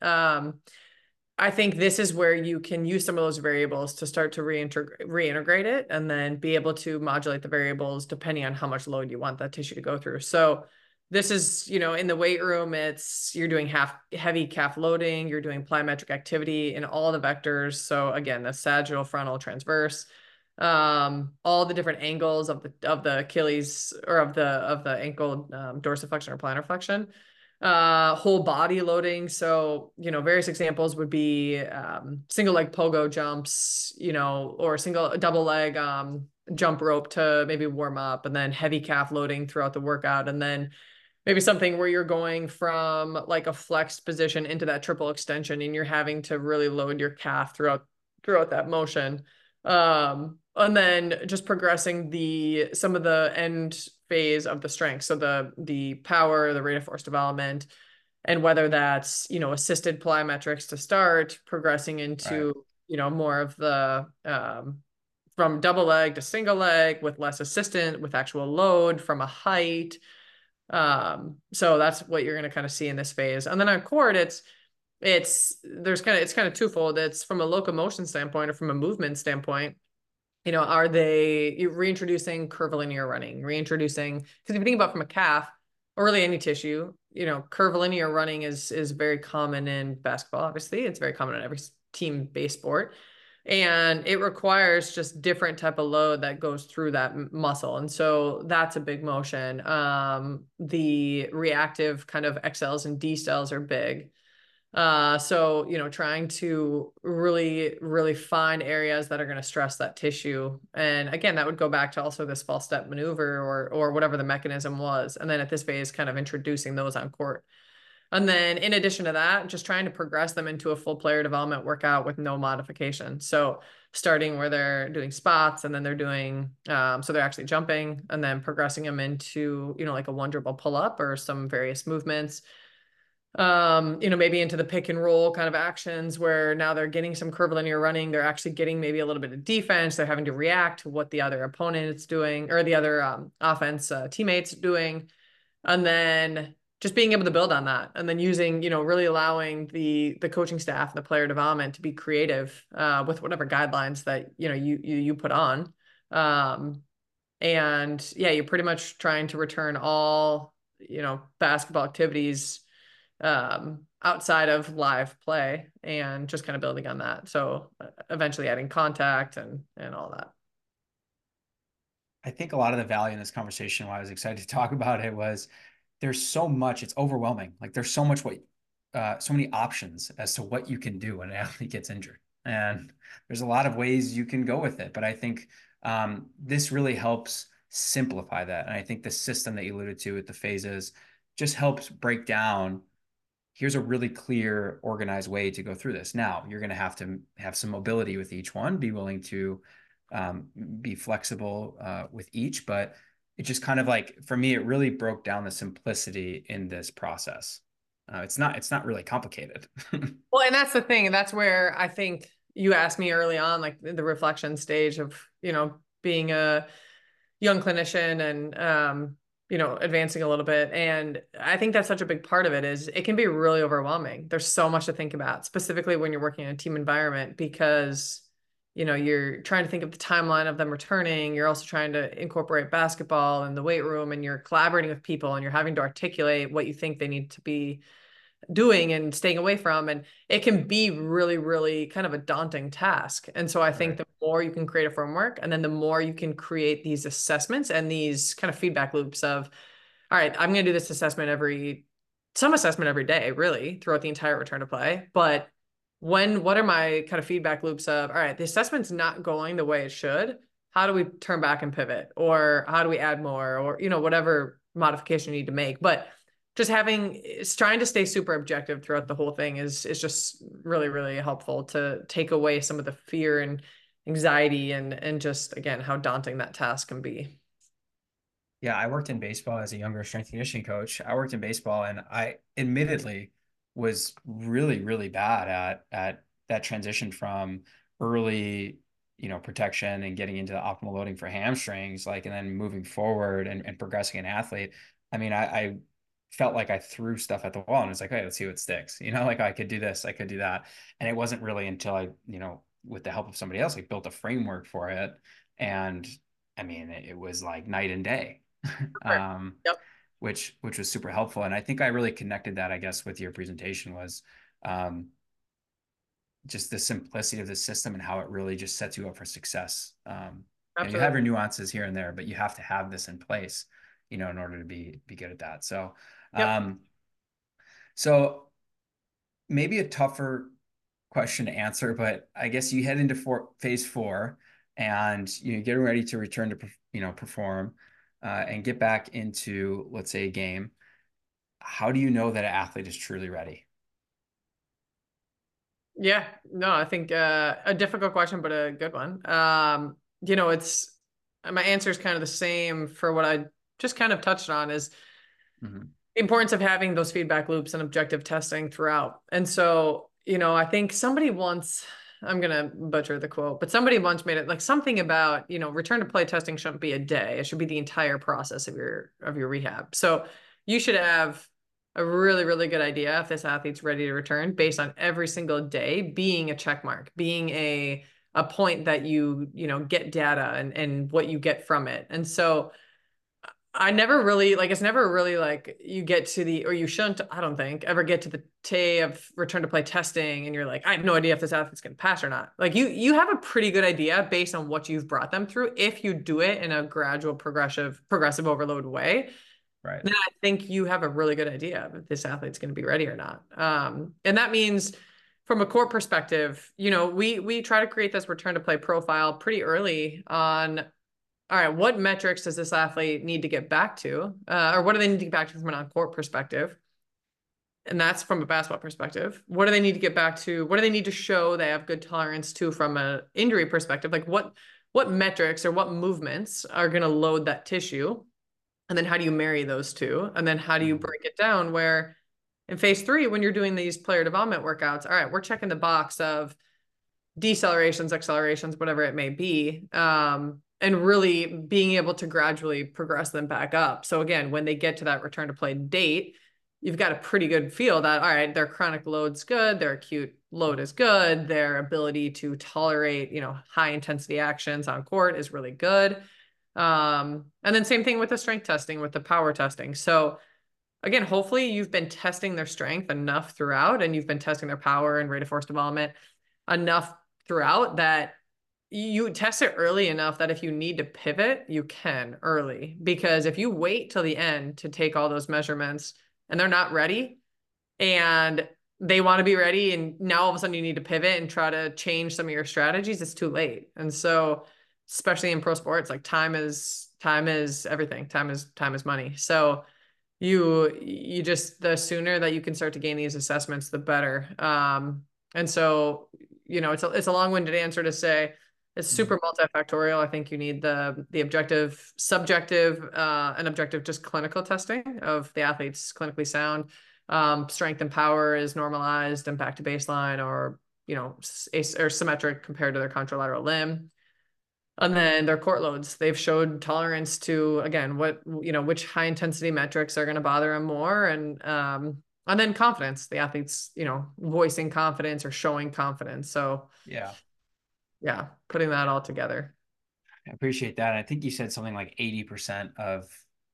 I think this is where you can use some of those variables to start to reintegrate it and then be able to modulate the variables depending on how much load you want that tissue to go through. So this is, in the weight room, you're doing heavy calf loading, you're doing plyometric activity in all the vectors. So again, the sagittal, frontal, transverse, all the different angles of the Achilles or of the ankle, dorsiflexion or plantar flexion, whole body loading. So, various examples would be single leg pogo jumps, or double leg jump rope to maybe warm up, and then heavy calf loading throughout the workout. And then maybe something where you're going from like a flexed position into that triple extension and you're having to really load your calf throughout that motion. And then just progressing some of the end phase of the strength. So the power, the rate of force development, and whether that's, assisted plyometrics to start, progressing Right. into, more of the from double leg to single leg with less assistant, with actual load from a height. So that's what you're going to kind of see in this phase. And then on cord, it's kind of twofold. It's from a locomotion standpoint or from a movement standpoint. Are they reintroducing curvilinear running, reintroducing, because if you think about from a calf or really any tissue, curvilinear running is very common in basketball. Obviously, it's very common in every team-based sport, and it requires just different type of load that goes through that muscle, and so that's a big motion. The reactive kind of XLs and decels are big. So, trying to really, really find areas that are going to stress that tissue. And again, that would go back to also this false step maneuver or whatever the mechanism was. And then at this phase, kind of introducing those on court. And then in addition to that, just trying to progress them into a full player development workout with no modification. So starting where they're doing spots and then they're doing, so they're actually jumping and then progressing them into, like a one dribble pull up or some various movements, maybe into the pick and roll kind of actions where now they're getting some curvilinear running. They're actually getting maybe a little bit of defense. They're having to react to what the other opponent is doing or the other offense teammates doing. And then just being able to build on that and then using, really allowing the coaching staff and the player development to be creative with whatever guidelines that, you put on. Um, and yeah, you're pretty much trying to return all, basketball activities outside of live play and just kind of building on that. So eventually adding contact and all that. I think a lot of the value in this conversation, why I was excited to talk about it, was there's so much, it's overwhelming. Like there's so many options as to what you can do when an athlete gets injured. And there's a lot of ways you can go with it. But I think this really helps simplify that. And I think the system that you alluded to with the phases just helps break down, here's a really clear, organized way to go through this. Now, you're going to have some mobility with each one, be willing to be flexible with each, but it just kind of like, for me, it really broke down the simplicity in this process. It's not really complicated. Well, and that's the thing, and that's where I think you asked me early on, like the reflection stage of, being a young clinician and advancing a little bit. And I think that's such a big part of it is it can be really overwhelming. There's so much to think about, specifically when you're working in a team environment, because you're trying to think of the timeline of them returning. You're also trying to incorporate basketball in the weight room, and you're collaborating with people, and you're having to articulate what you think they need to be doing and staying away from. And it can be really, really kind of a daunting task. And so I think Right. the more you can create a framework, and then the more you can create these assessments and these kind of feedback loops of, all right, I'm going to do this some assessment every day, really, throughout the entire return to play. But what are my kind of feedback loops of, all right, the assessment's not going the way it should. How do we turn back and pivot? Or how do we add more? Or, whatever modification you need to make. But just trying to stay super objective throughout the whole thing is just really, really helpful to take away some of the fear and anxiety and just, again, how daunting that task can be. Yeah, I worked in baseball as a younger strength and conditioning coach. I worked in baseball, and I admittedly was really, really bad at that transition from early, protection and getting into the optimal loading for hamstrings, like, and then moving forward and progressing an athlete. I mean, I felt like I threw stuff at the wall and it's like, hey, let's see what sticks. Like I could do this, I could do that. And it wasn't really until I, with the help of somebody else, like built a framework for it. And I mean, it was like night and day. Sure. um, Yep. which was super helpful. And I think I really connected that, I guess, with your presentation was um, just the simplicity of the system and how it really just sets you up for success. You have Absolutely. your nuances here and there, but you have to have this in place, in order to be good at that. Yep. Um, so maybe a tougher question to answer, but I guess you head into phase 4 and you're getting ready to return to, perform and get back into, let's say, a game. How do you know that an athlete is truly ready? Yeah. No, I think a difficult question, but a good one. It's my answer is kind of the same for what I just kind of touched on is Mm-hmm. the importance of having those feedback loops and objective testing throughout. And so, I think somebody once, I'm going to butcher the quote, but somebody once made it like something about, return to play testing shouldn't be a day. It should be the entire process of your rehab. So you should have a really, really good idea if this athlete's ready to return based on every single day being a check mark, being a point that get data and what you get from it. And so I never really like it's never really like you get to the or you shouldn't, I don't think, ever get to the day of return to play testing and you're like, I have no idea if this athlete's gonna pass or not. Like you have a pretty good idea based on what you've brought them through if you do it in a gradual progressive overload way. Right. Then I think you have a really good idea if this athlete's going to be ready or not. And that means from a core perspective, we try to create this return to play profile pretty early on. All right, what metrics does this athlete need to get back to? Or what do they need to get back to from an on-court perspective? And that's from a basketball perspective. What do they need to get back to? What do they need to show they have good tolerance to from an injury perspective? Like what metrics or what movements are going to load that tissue? And then how do you marry those two? And then how do you Mm-hmm. break it down where in phase 3, when you're doing these player development workouts, all right, we're checking the box of decelerations, accelerations, whatever it may be, and really being able to gradually progress them back up. So again, when they get to that return to play date, you've got a pretty good feel that, all right, their chronic load's good, their acute load is good, their ability to tolerate, high intensity actions on court is really good. And then same thing with the strength testing, with the power testing. So again, hopefully you've been testing their strength enough throughout, and you've been testing their power and rate of force development enough throughout that you test it early enough that if you need to pivot, you can early. Because if you wait till the end to take all those measurements and they're not ready and they want to be ready, and now all of a sudden you need to pivot and try to change some of your strategies, it's too late. And so, especially in pro sports, like time is everything. Time is money. So you just, the sooner that you can start to gain these assessments, the better. And so, it's a long-winded answer to say it's Mhm. super multifactorial. I think you need the objective, subjective, and objective just clinical testing of the athlete's clinically sound. Strength and power is normalized and back to baseline, or or symmetric compared to their contralateral limb. And then their core loads, they've showed tolerance to, again, which high intensity metrics are going to bother them more. And then confidence, the athletes, voicing confidence or showing confidence. So Yeah, yeah, putting that all together. I appreciate that. I think you said something like 80% of,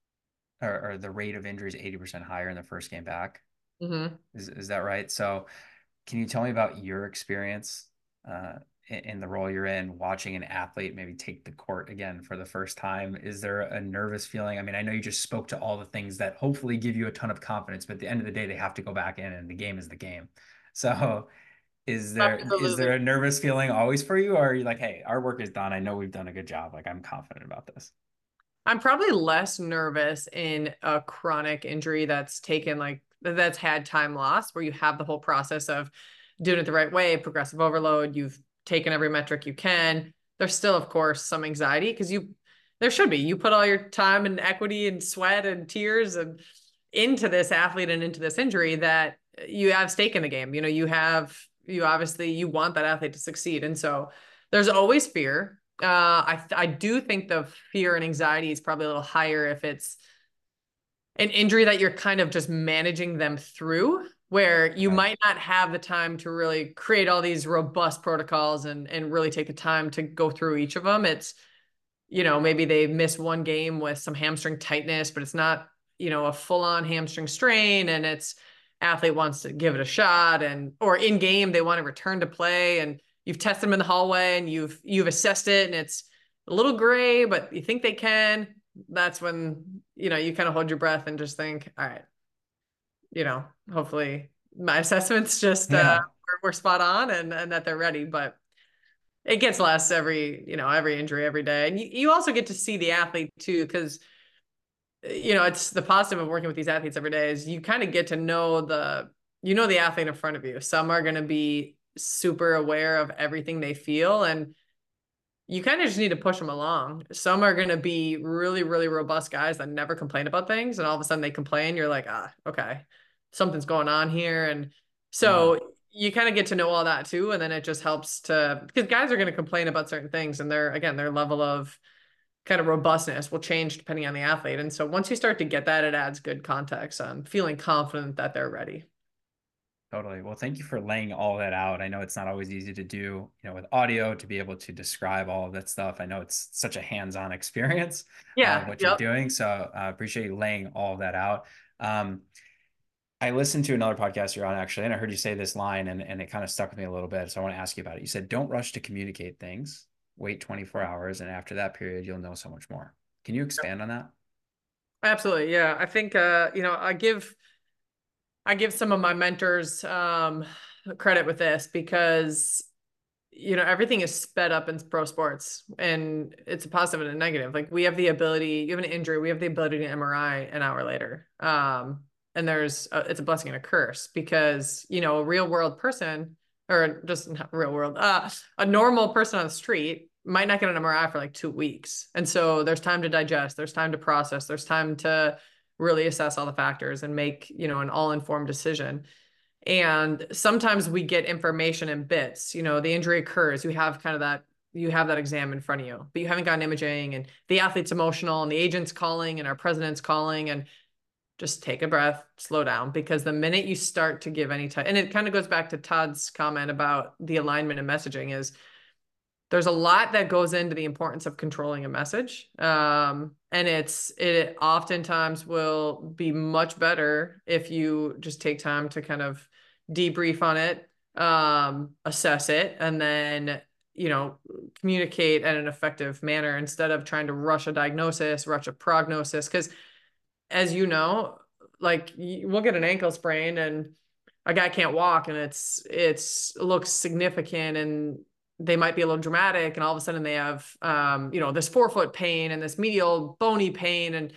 or the rate of injury is 80% higher in the first game back. Hmm. Is that right? So can you tell me about your experience uh, in the role you're in, watching an athlete maybe take the court again for the first time? Is there a nervous feeling? I mean, I know you just spoke to all the things that hopefully give you a ton of confidence, but at the end of the day, they have to go back in, and the game is the game. So is there Absolutely. a nervous feeling always for you, or are you like, hey, our work is done. I know we've done a good job. Like, I'm confident about this. I'm probably less nervous in a chronic injury that's had time loss, where you have the whole process of doing it the right way, progressive overload. You've taken every metric you can. There's still, of course, some anxiety because there should be. You put all your time and equity and sweat and tears and into this athlete and into this injury that you have stake in the game. You obviously you want that athlete to succeed. And so there's always fear. I do think the fear and anxiety is probably a little higher if it's an injury that you're kind of just managing them through, where you Okay. might not have the time to really create all these robust protocols and really take the time to go through each of them. It's, maybe they miss one game with some hamstring tightness, but it's not, a full on hamstring strain, and it's athlete wants to give it a shot, or in game they want to return to play, and you've tested them in the hallway and you've assessed it and it's a little gray, but you think they can. That's when, you kind of hold your breath and just think, all right, hopefully my assessments just, Yeah. we're spot on, and that they're ready. But it gets less every injury every day. And you also get to see the athlete too, because, it's the positive of working with these athletes every day is you kind of get to know the athlete in front of you. Some are going to be super aware of everything they feel, and you kind of just need to push them along. Some are going to be really, really robust guys that never complain about things. And all of a sudden they complain. You're like, okay, something's going on here. And Yeah. so you kind of get to know all that too. And then it just helps because guys are going to complain about certain things. And their level of kind of robustness will change depending on the athlete. And so once you start to get that, it adds good context on feeling confident that they're ready. Totally. Well, thank you for laying all that out. I know it's not always easy to do, with audio to be able to describe all of that stuff. I know it's such a hands-on experience, Yeah. what you're Yep. doing. So I appreciate you laying all of that out. Um, I listened to another podcast you're on actually, and I heard you say this line and it kind of stuck with me a little bit. So I want to ask you about it. You said, don't rush to communicate things, wait 24 hours. And after that period, you'll know so much more. Can you expand on that? Absolutely. Yeah. I think, I give some of my mentors credit with this because everything is sped up in pro sports, and it's a positive and a negative. Like we have the ability, you have an injury, we have the ability to MRI an hour later. And it's a blessing and a curse because a real world person, or just not real world, a normal person on the street might not get an MRI for like 2 weeks. And so there's time to digest, there's time to process, there's time to really assess all the factors and make, an all-informed decision. And sometimes we get information in bits. The injury occurs, you have that exam in front of you, but you haven't gotten imaging, and the athlete's emotional and the agent's calling and our president's calling. And just take a breath, slow down, because the minute you start to give any type, and it kind of goes back to Todd's comment about the alignment and messaging, is there's a lot that goes into the importance of controlling a message. And it oftentimes will be much better if you just take time to kind of debrief on it, assess it, and then, communicate in an effective manner instead of trying to rush a diagnosis, rush a prognosis. Because as you know, like we'll get an ankle sprain and a guy can't walk, and it's looks significant, and they might be a little dramatic, and all of a sudden they have this forefoot pain and this medial bony pain, and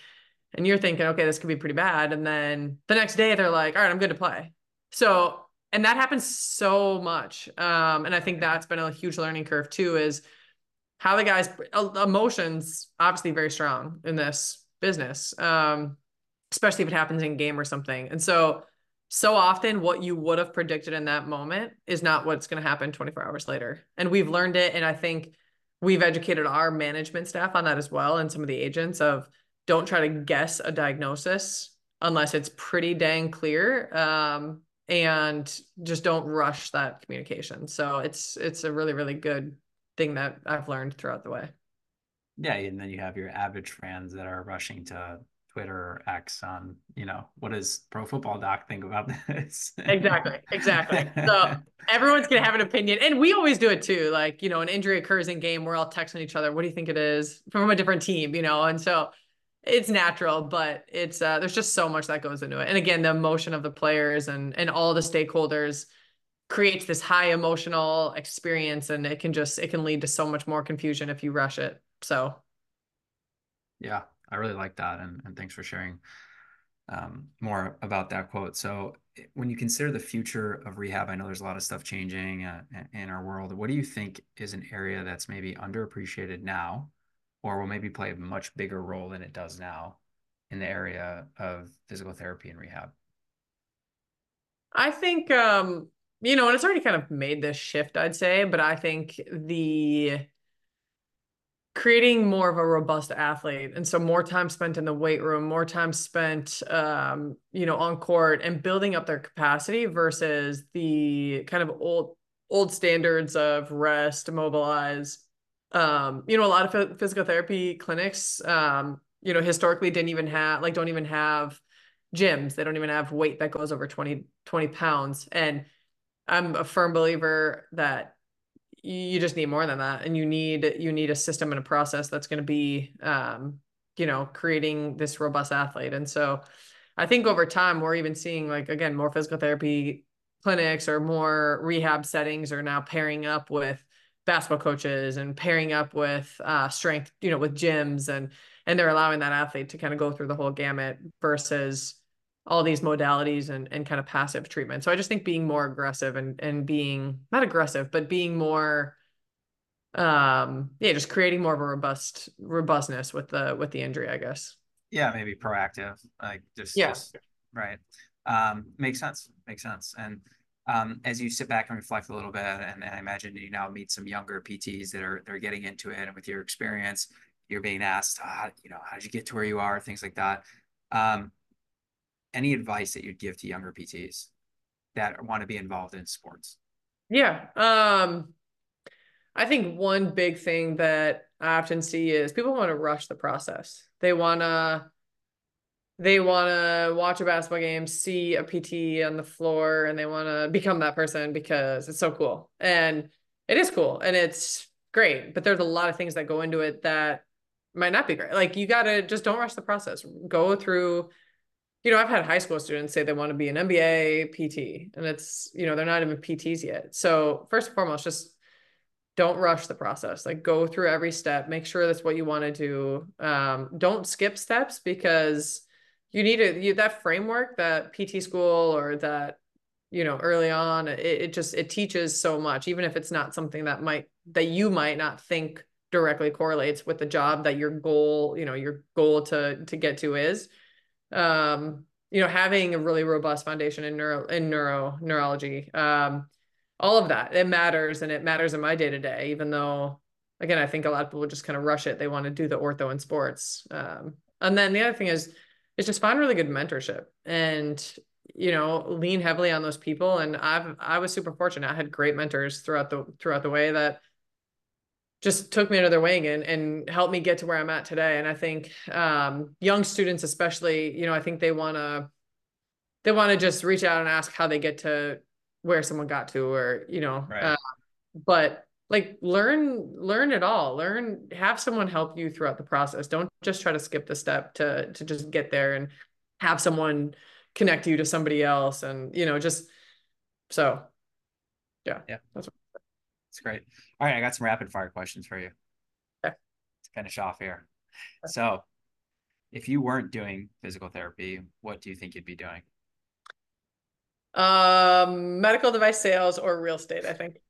and you're thinking, okay, this could be pretty bad. And then the next day they're like, all right, I'm good to play. So, and that happens so much. And I think that's been a huge learning curve too, is how the guys emotions obviously very strong in this business, especially if it happens in game or something. And so often what you would have predicted in that moment is not what's going to happen 24 hours later. And we've learned it. And I think we've educated our management staff on that as well. And some of the agents of don't try to guess a diagnosis unless it's pretty dang clear. And just don't rush that communication. So it's a really, really good thing that I've learned throughout the way. Yeah, and then you have your average fans that are rushing to Twitter or X on, what does Pro Football Doc think about this? Exactly, exactly. So everyone's gonna have an opinion, and we always do it too. Like, an injury occurs in game, we're all texting each other. What do you think it is from a different team? And so it's natural, but it's there's just so much that goes into it. And again, the emotion of the players and all the stakeholders creates this high emotional experience, and it can lead to so much more confusion if you rush it. So Yeah, I really like that. And thanks for sharing more about that quote. So, when you consider the future of rehab, I know there's a lot of stuff changing in our world. What do you think is an area that's maybe underappreciated now, or will maybe play a much bigger role than it does now in the area of physical therapy and rehab? I think and it's already kind of made this shift, I'd say, but I think the creating more of a robust athlete, and so more time spent in the weight room, more time spent on court and building up their capacity versus the kind of old standards of rest, mobilize. A lot of physical therapy clinics historically didn't even have, like, don't even have gyms. They don't even have weight that goes over 20 pounds. And I'm a firm believer that you just need more than that, and you need a system and a process that's going to be creating this robust athlete. And so I think over time we're even seeing, like, again, more physical therapy clinics or more rehab settings are now pairing up with basketball coaches and pairing up with strength, with gyms, and they're allowing that athlete to kind of go through the whole gamut versus all these modalities and kind of passive treatment. So I just think being more aggressive and being not aggressive, but being more just creating more of a robustness with the injury, I guess. Yeah, maybe proactive, like Yeah. just right. Makes sense. Makes sense. And as you sit back and reflect a little bit, and I imagine you now meet some younger PTs that are they're getting into it, and with your experience, you're being asked, how did you get to where you are, things like that. Um, any advice that you'd give to younger PTs that want to be involved in sports? Yeah. I think one big thing that I often see is people want to rush the process. They want to watch a basketball game, see a PT on the floor, and they want to become that person because it's so cool. And it is cool and it's great, but there's a lot of things that go into it that might not be great. Like, you got to just don't rush the process. Go through, I've had high school students say they want to be an MBA PT, and they're not even PTs yet. So first and foremost, just don't rush the process. Like, go through every step, make sure that's what you want to do. Don't skip steps, because you need that framework, that PT school, or that, early on, it teaches so much, even if it's not something that you might not think directly correlates with the job that your goal to get to is. Having a really robust foundation in neurology, all of that, it matters, and it matters in my day to day, even though, again, I think a lot of people just kind of rush it. They want to do the ortho in sports. And then the other thing is just find really good mentorship and, lean heavily on those people. And I was super fortunate. I had great mentors throughout the way that just took me under their wing and helped me get to where I'm at today. And I think young students, especially, I think they want to just reach out and ask how they get to where someone got to, or Right. but like, learn it all. Have someone help you throughout the process. Don't just try to skip the step to just get there, and have someone connect you to somebody else, and just so yeah, Yeah, that's it's great. All right, I got some rapid fire questions for you what, to finish off here. So, If you weren't doing physical therapy, what do you think you'd be doing? Medical device sales or real estate, I think.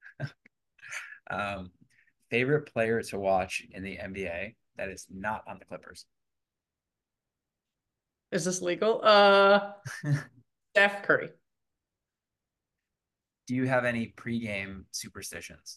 Um, Favorite player to watch in the NBA that is not on the Clippers? Is this legal? Steph Curry. Do you have any pregame superstitions?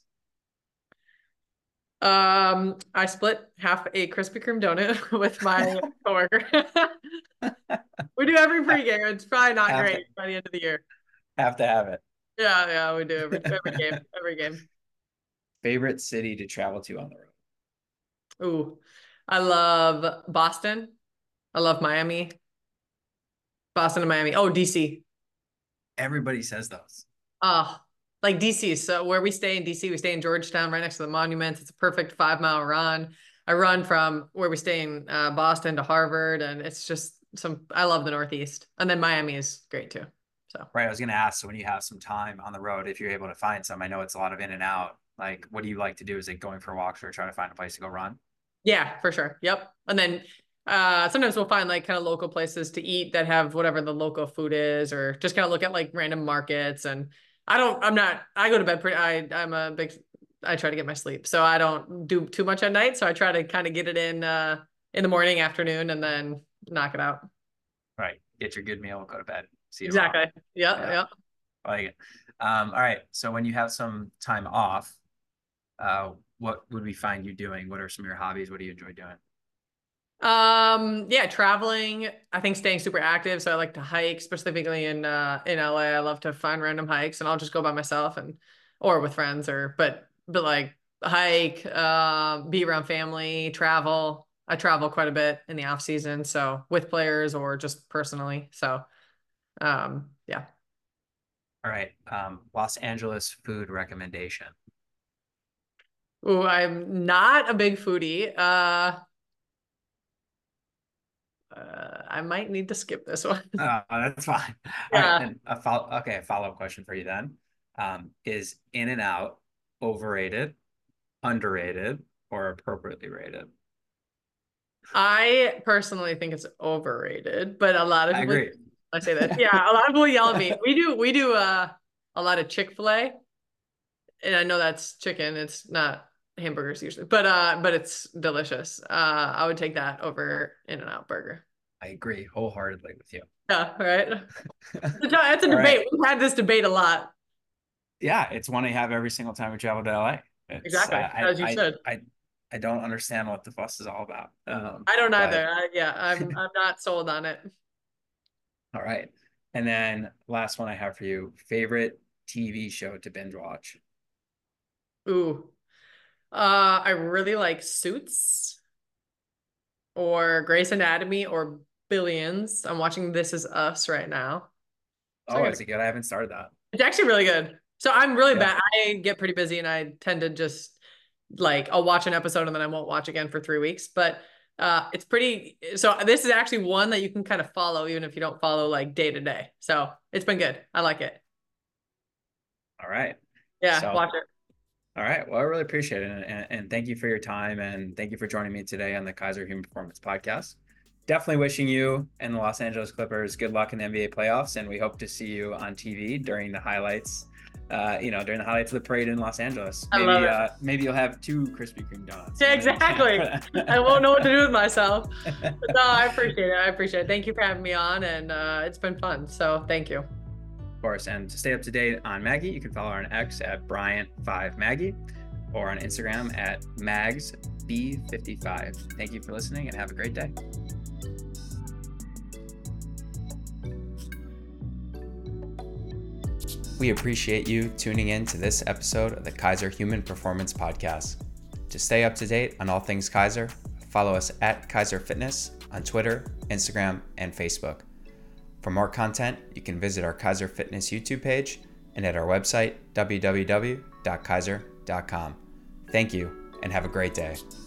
I split half a Krispy Kreme donut with my coworker. We do every pregame. It's probably not Have to great by the end of the year. have to have it. Yeah, yeah, we do every game, every game. Favorite city to travel to on the road? Ooh, I love Boston. I love Miami. Boston and Miami. Oh, DC. Everybody says those. Oh, like DC. So where we stay in DC, we stay in Georgetown, right next to the monuments. It's a perfect 5 mile run. I run from where we stay in Boston to Harvard, and it's just I love the Northeast. And then Miami is great too. So Right. I was going to ask, so when you have some time on the road, if you're able to find some, I know it's a lot of in and out. Like, what do you like to do? Is it going for walks or trying to find a place to go run? yeah, for sure. Yep. And then sometimes we'll find like kind of local places to eat that have whatever the local food is, or just kind of look at like random markets. And I go to bed I try to get my sleep. So I don't do too much at night. So I try to kind of get it in the morning, afternoon, and then knock it out. Right. Get your good meal, go to bed. See you tomorrow. Exactly. Yeah. Yeah. Yeah. I like it. All right. So when you have some time off, what would we find you doing? What are some of your hobbies? What do you enjoy doing? Yeah, traveling. I think staying super active. So I like to hike, specifically in LA. I love to find random hikes, and I'll just go by myself and or with friends, or but like hike, be around family, travel. I travel quite a bit in the off season, so with players or just personally. So yeah. All right. Los Angeles food recommendation. Ooh, I'm not a big foodie. I might need to skip this one. That's fine. All right. Yeah. And a follow-up question for you then. Is In-N-Out overrated, underrated, or appropriately rated? I personally think it's overrated, but a lot of I people agree. I say that. Yeah, a lot of people yell at me. We do a lot of Chick-fil-A, and I know that's chicken. It's not hamburgers usually, but it's delicious. I would take that over In-N-Out burger. I agree wholeheartedly with you. Yeah, right. It's a All right. debate. We've had this debate a lot. Yeah, it's one I have every single time we travel to LA. It's Exactly, as you should. I don't understand what the fuss is all about. I don't But either. I'm not sold on it. all right. And then last one I have for you, favorite TV show to binge watch. Ooh. I really like Suits or Grey's Anatomy or Billions. I'm watching This Is Us right now. So Oh, is it good? I haven't started that. it's actually really good. So I'm really Yeah. bad. I get pretty busy and I tend to just like I'll watch an episode and then I won't watch again for 3 weeks. But it's pretty so this is actually one that you can kind of follow even if you don't follow like day to day. So it's been good. I like it. All right. Yeah, So watch it. all right. Well, I really appreciate it. And thank you for your time. And thank you for joining me today on the Kaiser Human Performance Podcast. Definitely wishing you and the Los Angeles Clippers good luck in the NBA playoffs. And we hope to see you on TV during the highlights, during the highlights of the parade in Los Angeles. I love it. Maybe you'll have 2 Krispy Kreme donuts. Yeah, exactly. I won't know what to do with myself. But no, I appreciate it. I appreciate it. Thank you for having me on, and it's been fun. So thank you. Of course. And to stay up to date on Maggie, you can follow her on X at Bryant5Maggie or on Instagram at MagsB55. Thank you for listening and have a great day. We appreciate you tuning in to this episode of the Kaiser Human Performance Podcast. To stay up to date on all things Kaiser, follow us at Kaiser Fitness on Twitter, Instagram, and Facebook. For more content, you can visit our Kaiser Fitness YouTube page and at our website, www.kaiser.com. Thank you and have a great day.